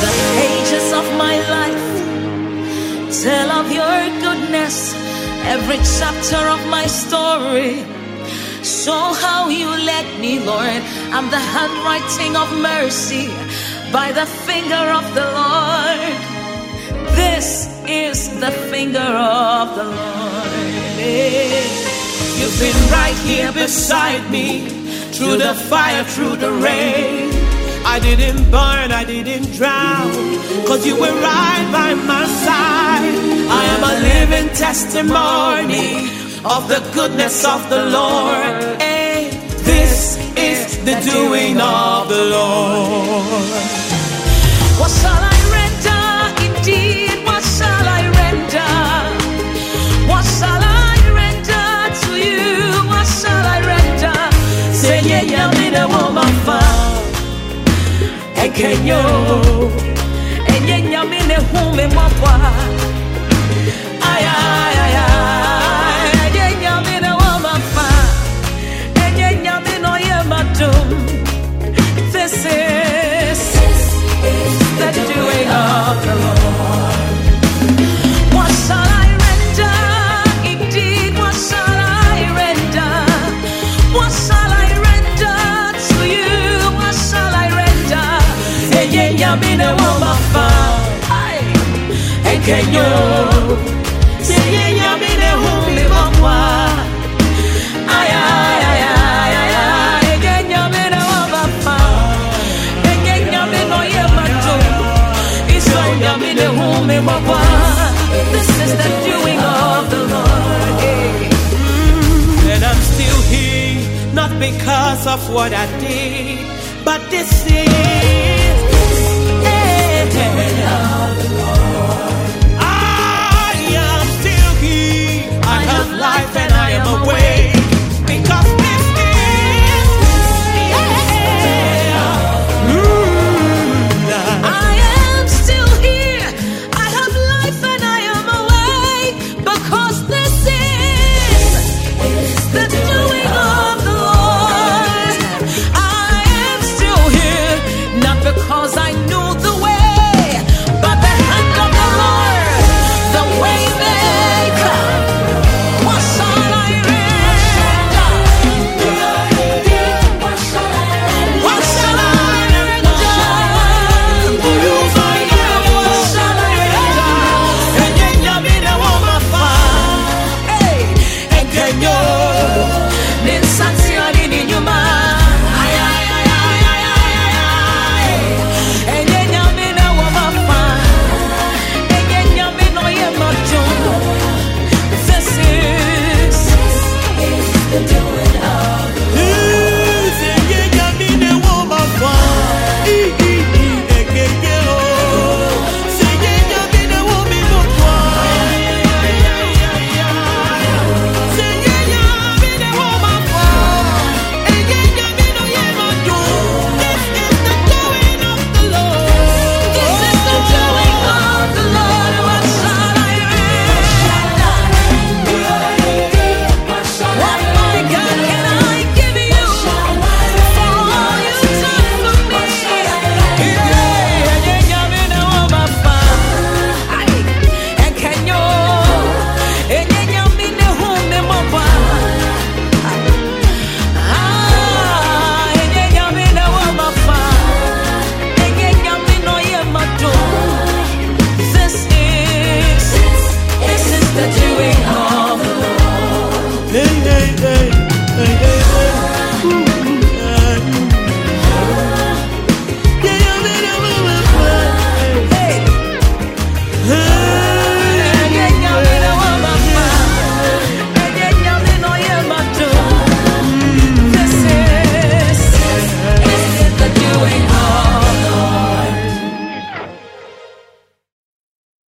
The pages of my life tell of your goodness, every chapter of my story. Show how you led me, Lord. I'm the handwriting of mercy by the finger of the Lord. This is the finger of the Lord. You've been right here beside me, through the fire, through the rain. I didn't burn, I didn't drown, 'cause you were right by my side. I am a living testimony of the goodness of the Lord. Hey, this is the doing of the Lord. What shall I render? Indeed, what shall I render? What shall I render to you? What shall I render? Say, yeah, I'm in a woman found. Kenyo, and yet I'm in a home in Mopwa. Ay, ay, ay, ay, yeah, I'm in a woman farm, and yet I'm in a Yamatum. This is the doing of the Lord. What shall I render? Indeed, what shall I render? What shall I render to you? What shall I render? I'm in a woman farm. And can you say, I'm in a home in Mopwa? Ay, ay, ay, ay, ay, ay, again, I'm in a woman farm. Again, I'm in a Yamato. It's like I'm in a home in Mopwa. This is the doing of the Lord. And I'm still here, not because of what I did, but this is